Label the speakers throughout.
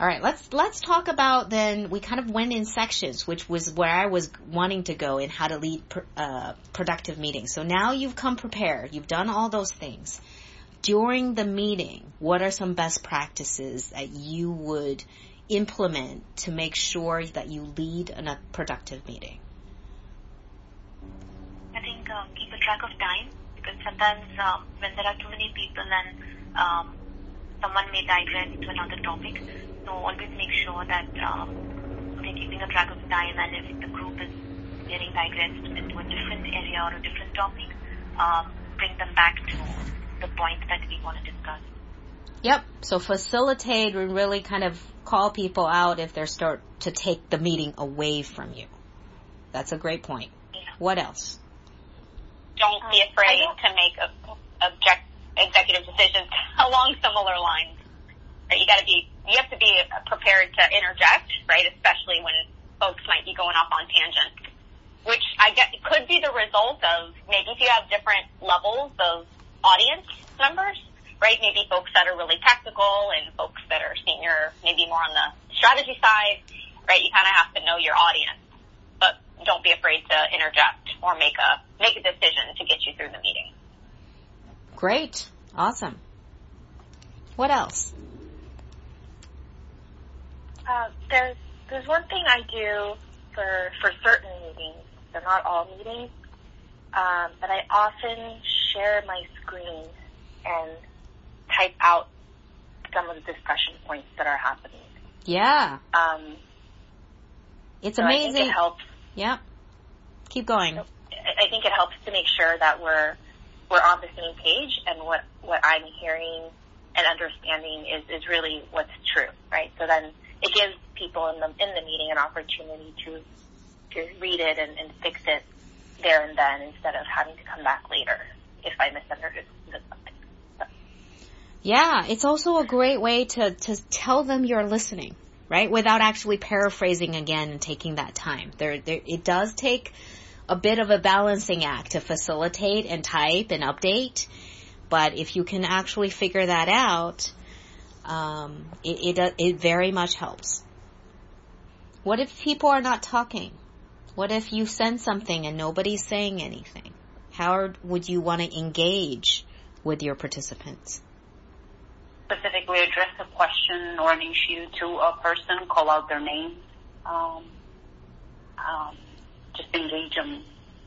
Speaker 1: All right, let's talk about then, we kind of went in sections, which was where I was wanting to go in how to lead productive meetings. So now you've come prepared. You've done all those things. During the meeting, what are some best practices that you would implement to make sure that you lead a productive meeting?
Speaker 2: I think keep a track of time, because sometimes when there are too many people and someone may digress to another topic. So always make sure that they're keeping a track of time, and if the group is getting digressed into a different area or a different topic, bring them back to the point that we want to discuss.
Speaker 1: Yep. So facilitate and really kind of call people out if they start to take the meeting away from you. That's a great point.
Speaker 2: Yeah.
Speaker 1: What else?
Speaker 3: Don't be afraid to make executive decisions along similar lines. You have to be prepared to interject, right? Especially when folks might be going off on tangents, which I guess could be the result of maybe if you have different levels of audience members, right? Maybe folks that are really technical and folks that are senior, maybe more on the strategy side, right? You kind of have to know your audience, but don't be afraid to interject or make a decision to get you through the meeting.
Speaker 1: Great. Awesome. What else?
Speaker 4: There's one thing I do for certain meetings, so not all meetings, but I often share my screen and type out some of the discussion points that are happening.
Speaker 1: Yeah. It's
Speaker 4: so
Speaker 1: amazing.
Speaker 4: I think it helps.
Speaker 1: Yeah. Keep going.
Speaker 4: I think it helps to make sure that we're on the same page, and what I'm hearing and understanding is really what's true, right? So then it gives people in the meeting an opportunity to read it and fix it there and then, instead of having to come back later if I misunderstood something. So.
Speaker 1: Yeah, it's also a great way to tell them you're listening, right? Without actually paraphrasing again and taking that time. It does take a bit of a balancing act to facilitate and type and update, but if you can actually figure that out, it very much helps. What if people are not talking? What if you send something and nobody's saying anything? How would you want to engage with your participants?
Speaker 5: Specifically address a question or an issue to a person, call out their name, just engage them.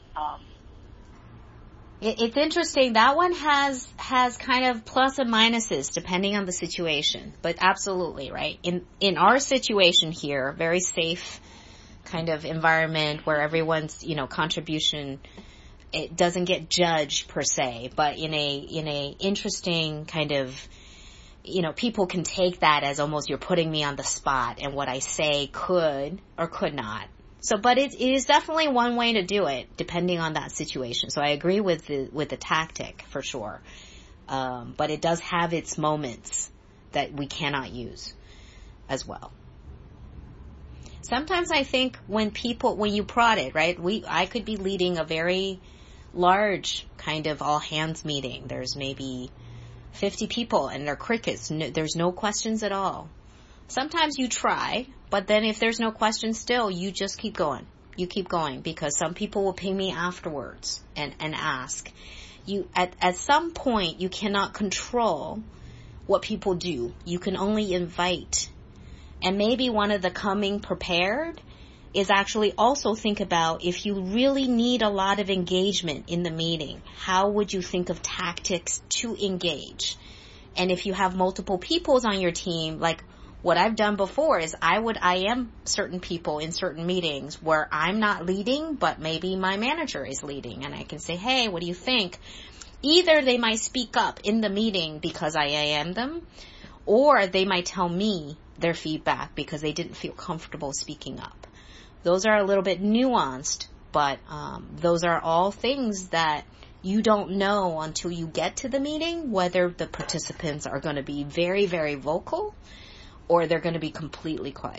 Speaker 1: It's interesting. That one has kind of plus and minuses depending on the situation, but absolutely, right? In our situation here, very safe kind of environment where everyone's, contribution, it doesn't get judged per se, but in a interesting kind of, people can take that as almost you're putting me on the spot and what I say could or could not. So, but it is definitely one way to do it, depending on that situation. So I agree with the tactic for sure. But it does have its moments that we cannot use as well. Sometimes I think when you prod it, right? I could be leading a very large kind of all hands meeting. There's maybe 50 people and they're crickets. There's no questions at all. Sometimes you try, but then if there's no question still, you just keep going. You keep going, because some people will ping me afterwards and ask. At some point, you cannot control what people do. You can only invite. And maybe one of the coming prepared is actually also think about, if you really need a lot of engagement in the meeting, how would you think of tactics to engage? And if you have multiple peoples on your team, like what I've done before is I am certain people in certain meetings where I'm not leading, but maybe my manager is leading, and I can say, hey, what do you think? Either they might speak up in the meeting because I am them, or they might tell me their feedback because they didn't feel comfortable speaking up. Those are a little bit nuanced, but those are all things that you don't know until you get to the meeting, whether the participants are going to be very, very vocal or they're going to be completely quiet.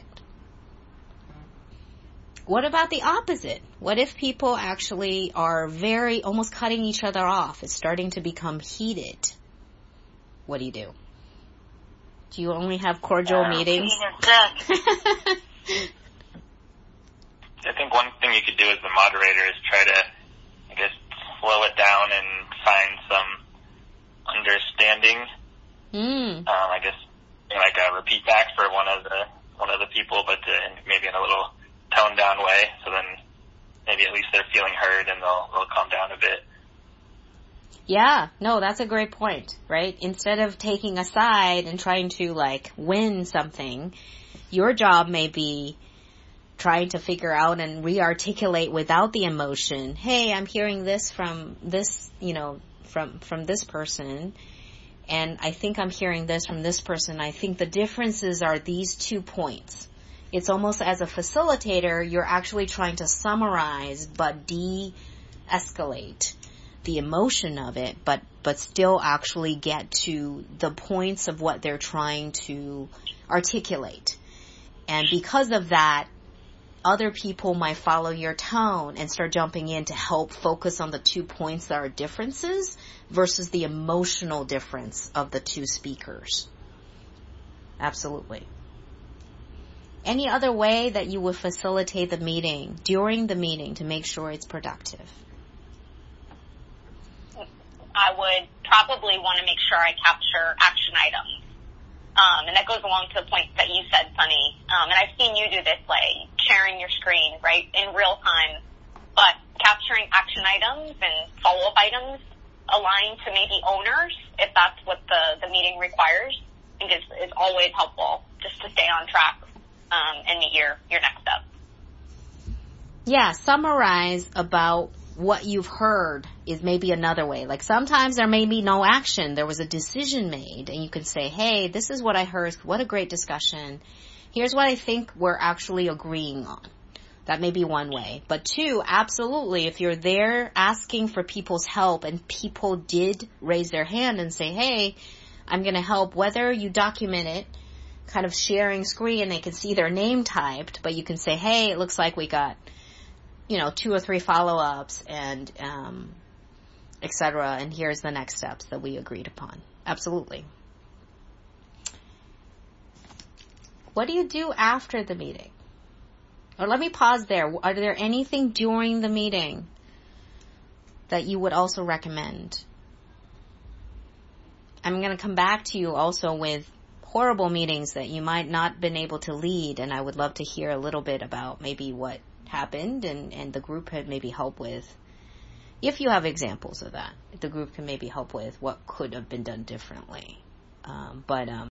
Speaker 1: What about the opposite? What if people actually are almost cutting each other off? It's starting to become heated. What do you do? Do you only have cordial meetings?
Speaker 6: I think one thing you could do as the moderator is try to, I guess, slow it down and find some understanding. I guess, like a repeat back for one of the people, but maybe in a little toned down way. So then maybe at least they're feeling heard and they'll calm down a bit.
Speaker 1: Yeah, no, that's a great point, right? Instead of taking a side and trying to like win something, your job may be trying to figure out and re-articulate without the emotion. Hey, I'm hearing this from this, from this person, and I think I'm hearing this from this person. I think the differences are these 2 points. It's almost as a facilitator, you're actually trying to summarize but de-escalate the emotion of it, but still actually get to the points of what they're trying to articulate. And because of that, other people might follow your tone and start jumping in to help focus on the 2 points that are differences versus the emotional difference of the 2 speakers. Absolutely. Any other way that you would facilitate the meeting, during the meeting, to make sure it's productive?
Speaker 3: I would probably want to make sure I capture action items. And that goes along to the point that you said, Sunny. And I've seen you do this, like sharing your screen, right, in real time. But capturing action items and follow-up items aligned to maybe owners, if that's what the meeting requires, I think is always helpful just to stay on track and meet your next step.
Speaker 1: Yeah, summarize about what you've heard is maybe another way. Like sometimes there may be no action. There was a decision made and you can say, hey, this is what I heard. What a great discussion. Here's what I think we're actually agreeing on. That may be one way. But 2, absolutely, if you're there asking for people's help and people did raise their hand and say, hey, I'm going to help, whether you document it, kind of sharing screen and they can see their name typed, but you can say, hey, it looks like we got 2 or 3 follow-ups and, et cetera, and here's the next steps that we agreed upon. Absolutely. What do you do after the meeting? Or let me pause there. Are there anything during the meeting that you would also recommend? I'm going to come back to you also with horrible meetings that you might not been able to lead, and I would love to hear a little bit about maybe what happened and the group had maybe help with. If you have examples of that, the group can maybe help with what could have been done differently. But